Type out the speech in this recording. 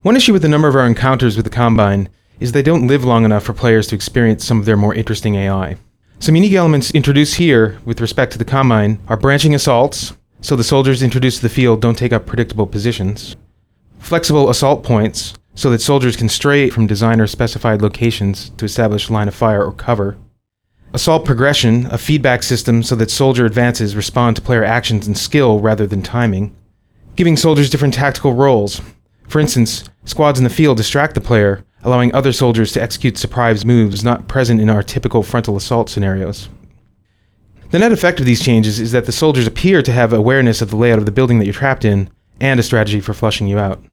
One issue with a number of our encounters with the Combine is they don't live long enough for players to experience some of their more interesting AI. Some unique elements introduced here with respect to the Combine are branching assaults, so the soldiers introduced to the field don't take up predictable positions, flexible assault points, so that soldiers can stray from designer-specified locations to establish line of fire or cover, assault progression, a feedback system so that soldier advances respond to player actions and skill rather than timing, giving soldiers different tactical roles. For instance, squads in the field distract the player, allowing other soldiers to execute surprise moves not present in our typical frontal assault scenarios. The net effect of these changes is that the soldiers appear to have awareness of the layout of the building that you're trapped in, and a strategy for flushing you out.